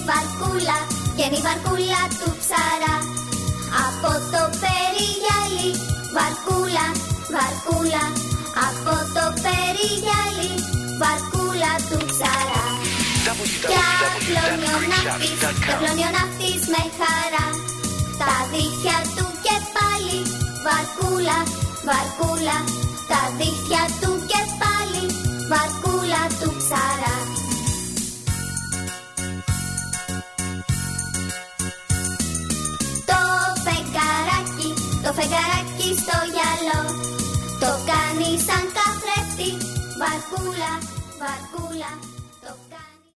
βαρκούλα, βγαίνει η βαρκούλα του ψαρά. Από το περιγυαλί, βαρκούλα, βαρκούλα, από το περιγυαλί, βαρκούλα του ψαρά. Κι απλώνει ο ναύτης με χαρά, τα δίχτυα του και πάλι, βαρκούλα, βαρκούλα, τα δίχτυα του και πάλι, βαρκούλα του ψαρά. Το φεγγαράκι στο γυαλό το κάνει σαν καθρέφτη, βαρκούλα, βαρκούλα.